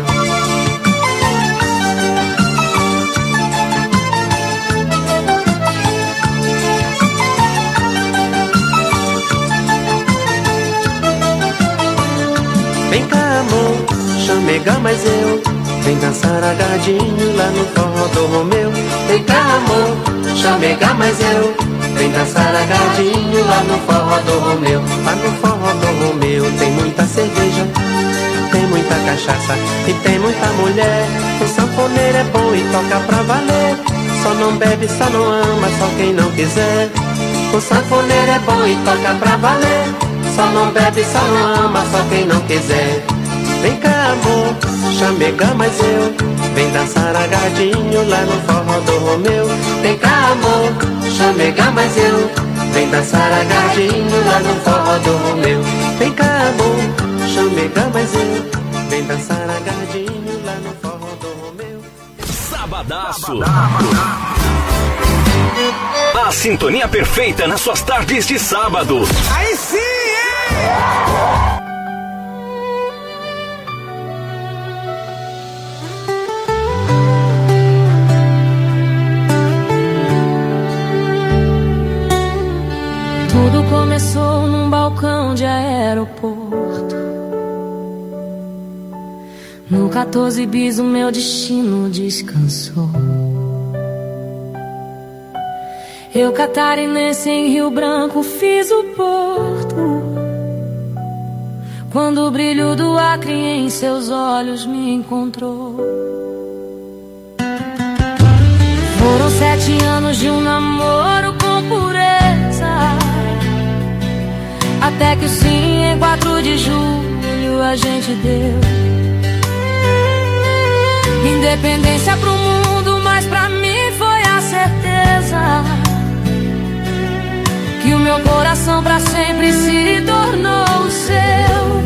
H: Vem cá, amor, chamega mais eu. Vem dançar agarradinho lá no Forró do Romeu. Vem cá, amor, chamega mais eu. Vem dançar agarradinho lá no Forró do Romeu. Lá no Forró do Romeu tem muita cerveja, tem muita cachaça e tem muita mulher. O sanfoneiro é bom e toca pra valer. Só não bebe, só não ama, só quem não quiser. O sanfoneiro é bom e toca pra valer. Só não bebe, só não ama, só quem não quiser. Vem cá, amor, chamega mais eu. Vem dançar agarradinho lá no forró do Romeu. Vem cá, amor, chamega mais eu. Vem dançar agarradinho lá no forró do Romeu. Vem cá, amor, chamega mais eu. Vem dançar agarradinho lá no forró do Romeu.
F: Sabadaço. A sintonia perfeita nas suas tardes de sábado.
C: Aí sim, hein?
D: Tudo começou num balcão de aeroporto. No 14 bis o meu destino descansou. Eu catarinense em Rio Branco fiz o porto. Quando o brilho do Acre em seus olhos me encontrou. Foram 7 anos de um namoro com pureza, até que o sim em 4 de julho a gente deu. Independência pro mundo, mas pra mim foi a certeza que o meu coração pra sempre se tornou o seu.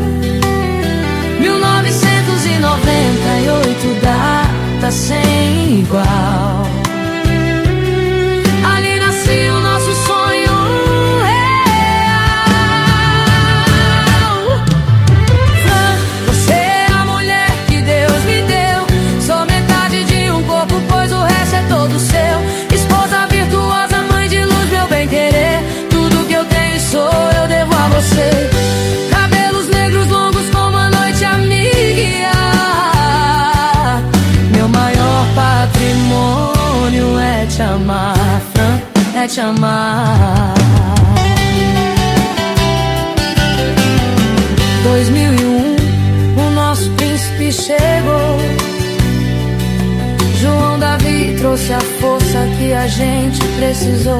D: 1998, data sem igual. Ali nasceu o nosso sonho real. Você é a mulher que Deus me deu. Sou metade de um corpo, pois o resto é todo seu. Esposa virtuosa, mãe de luz, meu bem-querer. Tudo que eu tenho sou, eu devo a você. Cabelos negros longos como a noite a me guiar. Meu maior patrimônio é te amar, Fran, é te amar. 2001, o nosso príncipe chegou. João Davi trouxe a força que a gente precisou.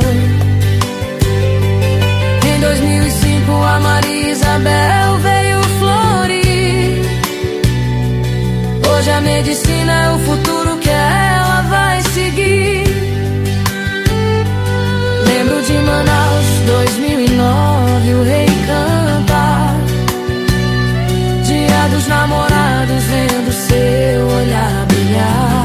D: Em 2005 a Maria Isabel veio florir. Hoje a medicina é o futuro que ela vai seguir. Lembro de Manaus, 2009, o rei canta. Dia dos namorados, vendo seu olhar brilhar.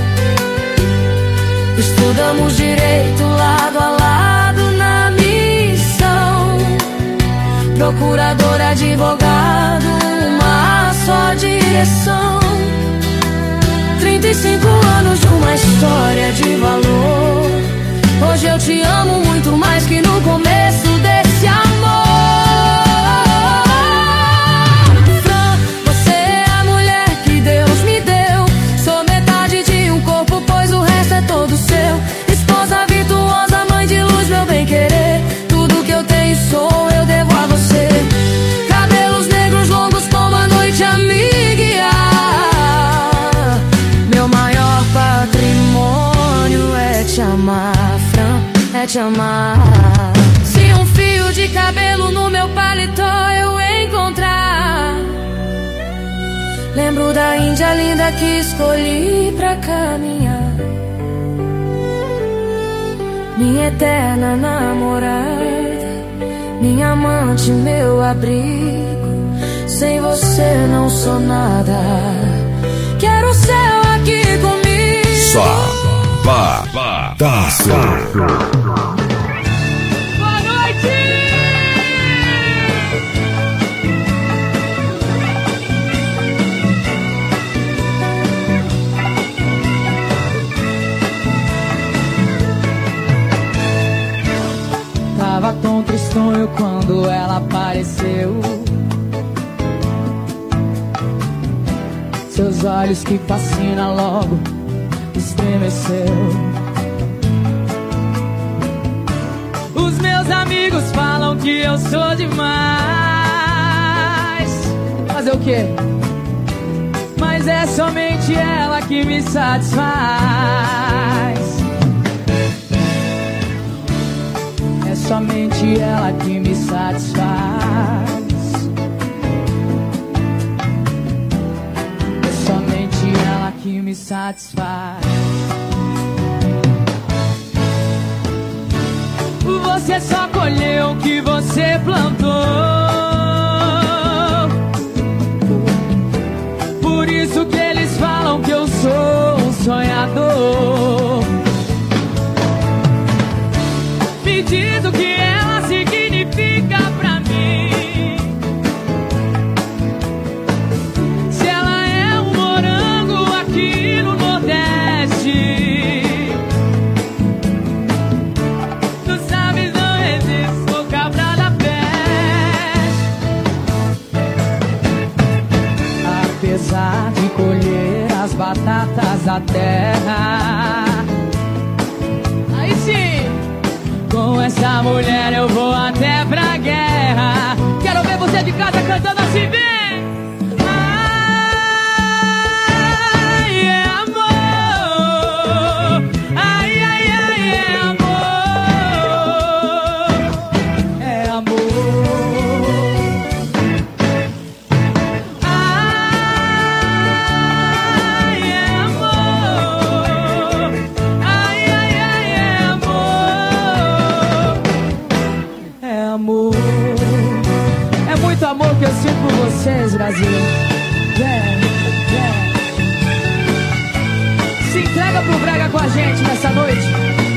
D: Estudamos direito lado a lado na missão. Procurador, advogado, uma só direção. 35 anos de uma história de valor. Hoje eu te amo muito mais que no começo desse amor. Fran, você é a mulher que Deus me deu. Sou metade de um corpo, pois o resto é todo seu. Esposa virtuosa, mãe de luz, meu bem-querer. Tudo que eu tenho sou, eu devo a você. Cabelos negros longos como a noite a me guiar. Meu maior patrimônio é te amar, Fran, é te amar. Se um fio de cabelo no meu paletó eu encontrar, lembro da Índia linda que escolhi pra caminhar. Minha eterna namorada, minha amante, meu abrigo. Sem você não sou nada. Quero o céu aqui comigo.
V: Sabadaço.
D: Boa noite!
U: Tava tão tristonho quando ela apareceu. Seus olhos que fascinam logo estremeceu. Os meus amigos falam que eu sou demais. Fazer o quê? Mas é somente ela que me satisfaz. somente ela que me satisfaz. É somente ela que me satisfaz. Você só colheu o que você plantou. Por isso que eles falam que eu sou um sonhador. Me diz o que ela significa pra mim. Se ela é um morango aqui no Nordeste. Apesar de colher as batatas da terra, aí sim, com essa mulher eu vou até pra guerra. Quero ver você de casa cantando assim, vem! Ai, é amor! Ai, ai, ai, é amor! É amor! Amor que eu sinto por vocês, Brasil. Se entrega pro brega com a gente nessa noite.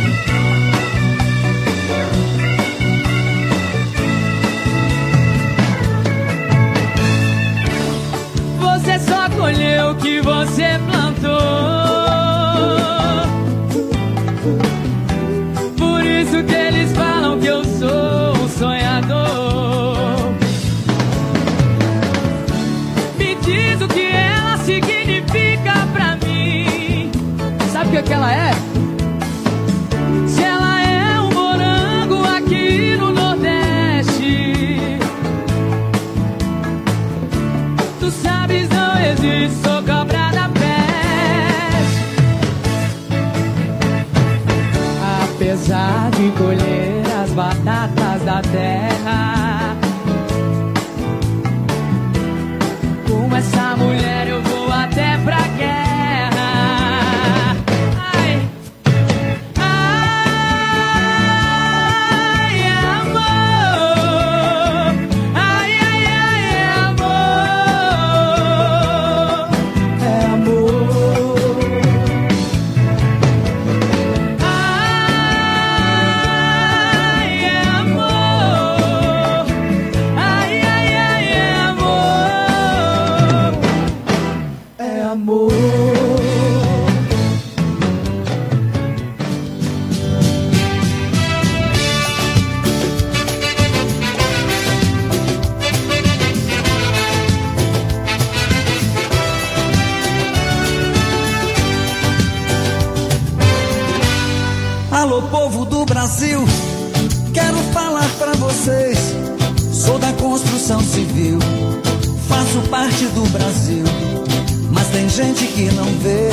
U: Você só colheu o que você plantou. Por isso que eles falam que eu sou um sonhador. Diz o que ela significa pra mim. Sabe o que ela é? Se ela é um morango aqui no Nordeste. Tu sabes, não existe, sou cobra da peste. Apesar de colher as batatas da terra, com essa mulher eu vou até pra guerra. Ai, ai, é amor. Ai, ai, ai, é amor. É amor. Ai, é amor. Ai, ai, ai, é amor. É amor.
I: Alô, povo do Brasil, quero falar pra vocês. Sou da construção civil, faço parte do Brasil, mas tem gente que não vê.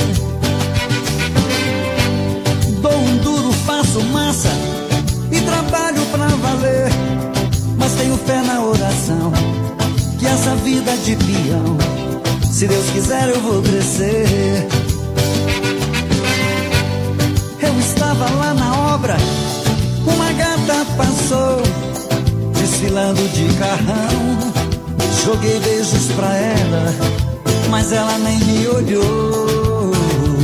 I: Dou um duro, faço massa e trabalho pra valer, mas tenho fé na oração que essa vida de peão, se Deus quiser eu vou crescer. Eu estava lá na obra, uma gata passou, desfilando de carrão. Joguei beijos pra ela, mas ela nem me olhou.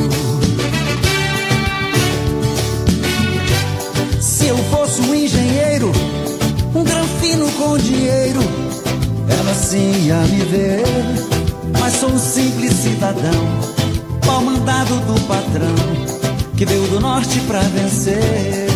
I: Se eu fosse um engenheiro, um granfino com dinheiro, ela sim ia me ver. Mas sou um simples cidadão, pau mandado do patrão, que veio do norte pra vencer.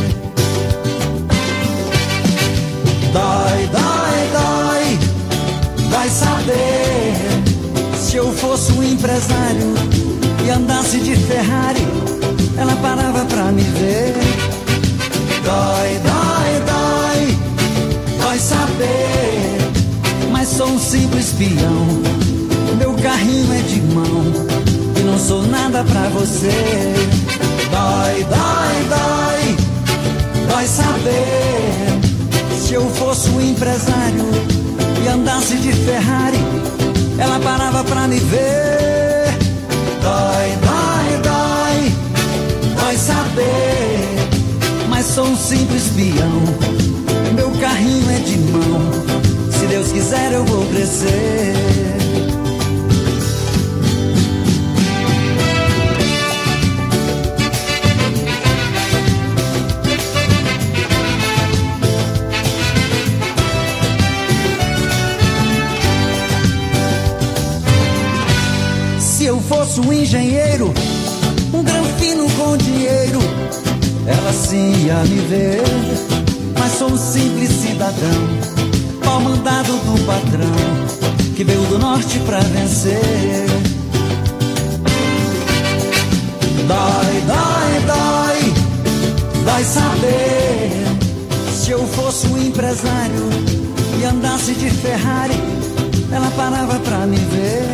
I: Dói, dói, dói, vai saber. Se eu fosse um empresário e andasse de Ferrari, ela parava pra me ver. Dói, dói, dói, dói saber. Mas sou um simples peão, meu carrinho é de mão e não sou nada pra você. Dói, dói, dói, dói Vai saber, se eu fosse um empresário e andasse de Ferrari, ela parava pra me ver. Dói, dói, dói, dói saber, mas sou um simples peão. Meu carrinho é de mão, se Deus quiser eu vou crescer. Se eu fosse um engenheiro, um granfino com dinheiro, ela sim ia me ver. Mas sou um simples cidadão, pau mandado do patrão, que veio do norte pra vencer. Dói, dói, dói, dói saber, se eu fosse um empresário e andasse de Ferrari, ela parava pra me ver.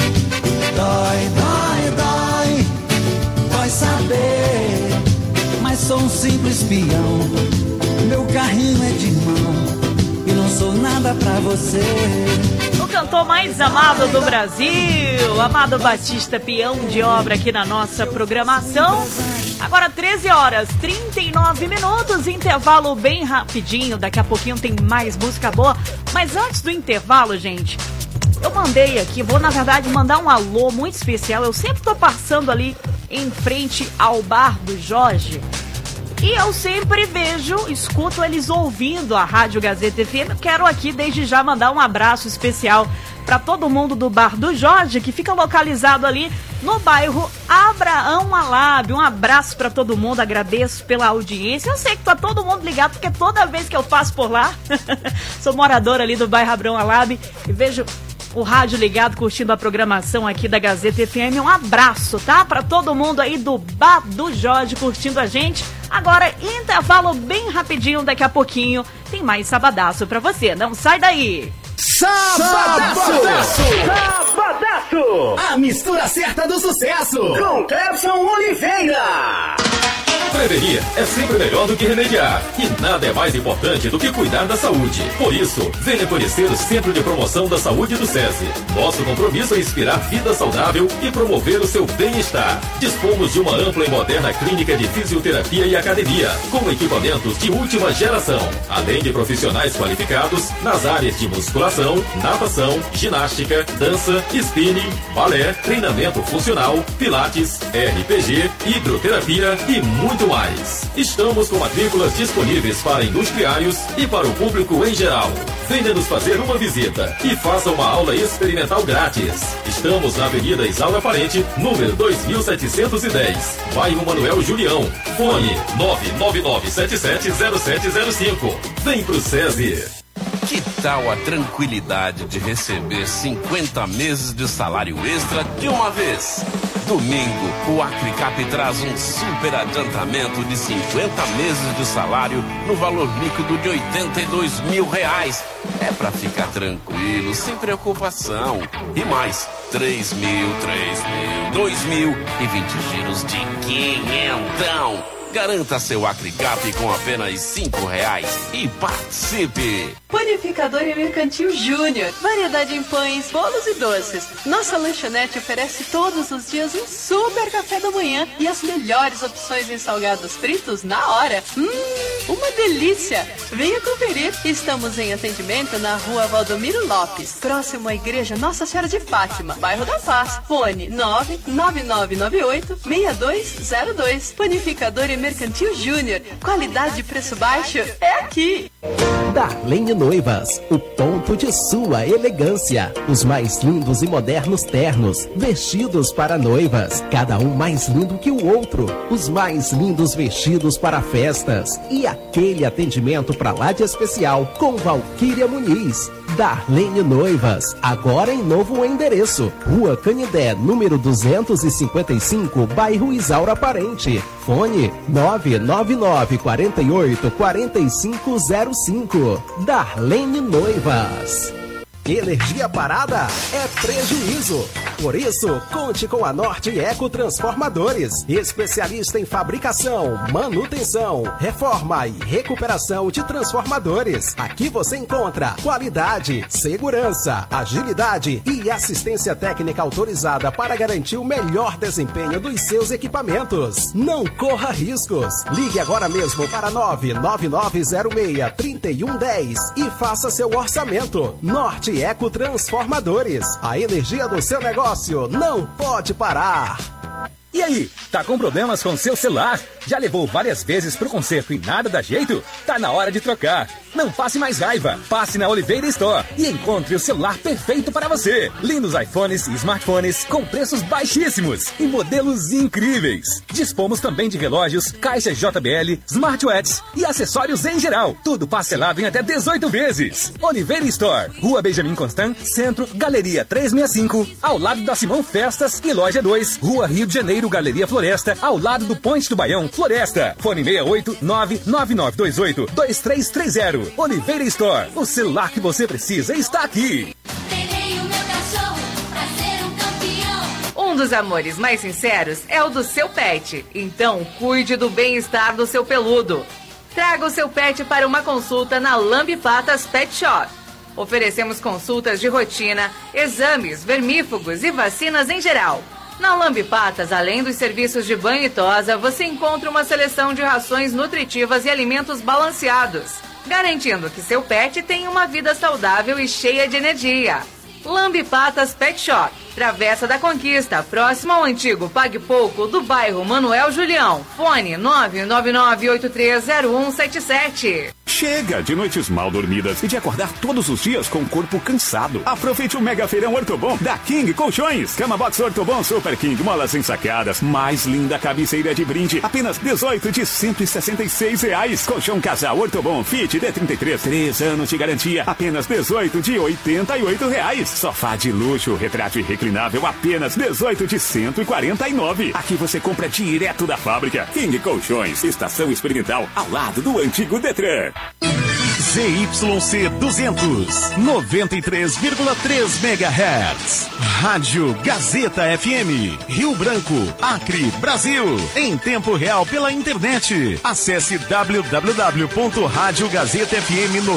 I: Dói, dói, dói, dói saber, mas sou um simples peão. Meu carrinho é de mão e não sou nada pra você.
T: O cantor mais amado do Brasil, Amado Batista, peão de obra aqui na nossa programação. Agora 13 horas 39 minutos, intervalo bem rapidinho, daqui a pouquinho tem mais música boa. Mas antes do intervalo, gente, eu mandei aqui, vou na verdade mandar um alô muito especial. Eu sempre tô passando ali em frente ao Bar do Jorge e eu sempre vejo, escuto eles ouvindo a Rádio Gazeta FM. Quero aqui desde já mandar um abraço especial para todo mundo do Bar do Jorge, que fica localizado ali no bairro Abraão Alab. Um abraço para todo mundo, agradeço pela audiência. Eu sei que tá todo mundo ligado, porque toda vez que eu passo por lá, sou moradora ali do bairro Abraão Alab e vejo o rádio ligado, curtindo a programação aqui da Gazeta FM. Um abraço, tá? Para todo mundo aí do Bar do Jorge curtindo a gente. Agora, intervalo bem rapidinho, daqui a pouquinho tem mais Sabadaço pra você. Não sai daí!
F: Sabadaço! Sabadaço! A mistura certa do sucesso! Com Clebson Oliveira!
W: Prevenir é sempre melhor do que remediar. E nada é mais importante do que cuidar da saúde. Por isso, venha conhecer o Centro de Promoção da Saúde do SESI. Nosso compromisso é inspirar vida saudável e promover o seu bem-estar. Dispomos de uma ampla e moderna clínica de fisioterapia e academia, com equipamentos de última geração, além de profissionais qualificados nas áreas de musculação, natação, ginástica, dança, spinning, balé, treinamento funcional, pilates, RPG, hidroterapia e muito mais. Estamos com matrículas disponíveis para industriários e para o público em geral. Venha nos fazer uma visita e faça uma aula experimental grátis. Estamos na Avenida Isaura Parente, número 2710, bairro Manuel Julião. Fone 999770705. Vem pro SESI.
O: Que tal a tranquilidade de receber 50 meses de salário extra de uma vez? Domingo, o Acricap traz um super adiantamento de 50 meses de salário no valor líquido de R$82 mil. É pra ficar tranquilo, sem preocupação. E mais, 3 mil, 2 mil e 20 giros de quinhentão. Garanta seu Acricap com apenas R$5 e participe!
E: Panificador e Mercantil Júnior. Variedade em pães, bolos e doces. Nossa lanchonete oferece todos os dias um super café da manhã e as melhores opções em salgados fritos na hora. Uma delícia! Venha conferir. Estamos em atendimento na Rua Valdomiro Lopes, próximo à Igreja Nossa Senhora de Fátima, bairro da Paz. Fone 99998-6202. Panificador e Mercantil Júnior. Qualidade e preço baixo é aqui.
P: Darlene Noivas, o ponto de sua elegância. Os mais lindos e modernos ternos, vestidos para noivas, cada um mais lindo que o outro. Os mais lindos vestidos para festas e aquele atendimento para lá de especial com Valquíria Muniz. Darlene Noivas, agora em novo endereço. Rua Canidé, número 255, bairro Isaura Parente. Fone 999-48-4505. Darlene Noivas. Energia parada é prejuízo. Por isso, conte com a Norte Eco Transformadores, especialista em fabricação, manutenção, reforma e recuperação de transformadores. Aqui você encontra qualidade, segurança, agilidade e assistência técnica autorizada para garantir o melhor desempenho dos seus equipamentos. Não corra riscos. Ligue agora mesmo para 99906-3110 e faça seu orçamento. Norte Eco Transformadores. A energia do seu negócio não pode parar.
F: E aí, tá com problemas com seu celular? Já levou várias vezes pro conserto e nada dá jeito? Tá na hora de trocar. Não passe mais raiva. Passe na Oliveira Store e encontre o celular perfeito para você. Lindos iPhones e smartphones com preços baixíssimos e modelos incríveis. Dispomos também de relógios, caixas JBL, smartwatches e acessórios em geral. Tudo parcelado em até 18 vezes. Oliveira Store, Rua Benjamin Constant, Centro, Galeria 365, ao lado da Simão Festas e Loja 2, Rua Rio de Janeiro, Galeria Floresta, ao lado do Ponte do Baião, Floresta. Fone 68999282330. Oliveira Store, o celular que você precisa está aqui.
D: Treinei o meu cachorro pra ser um campeão.
Q: Um dos amores mais sinceros é o do seu pet. Então, cuide do bem-estar do seu peludo. Traga o seu pet para uma consulta na Lambi Patas Pet Shop. Oferecemos consultas de rotina, exames, vermífugos e vacinas em geral. Na Lambi Patas, além dos serviços de banho e tosa, você encontra uma seleção de rações nutritivas e alimentos balanceados, garantindo que seu pet tenha uma vida saudável e cheia de energia. Lambi Patas Pet Shop, Travessa da Conquista, próximo ao antigo Pague Pouco do bairro Manuel Julião. Fone 999830177.
R: Chega de noites mal dormidas e de acordar todos os dias com o corpo cansado. Aproveite o mega feirão Ortobon da King Colchões. Cama Box Ortobon Super King, molas ensacadas, mais linda cabeceira de brinde, apenas 18 de R$166. Colchão casal Ortobon Fit D33, 3 anos de garantia, apenas 18 de R$88. Sofá de luxo, retrátil e reclinável, apenas 18 de R$149. Aqui você compra direto da fábrica. King Colchões, estação experimental ao lado do antigo Detran.
J: ZYC 200, 93,3 MHz. Rádio Gazeta FM, Rio Branco, Acre, Brasil. Em tempo real pela internet. Acesse www.radiogazetafm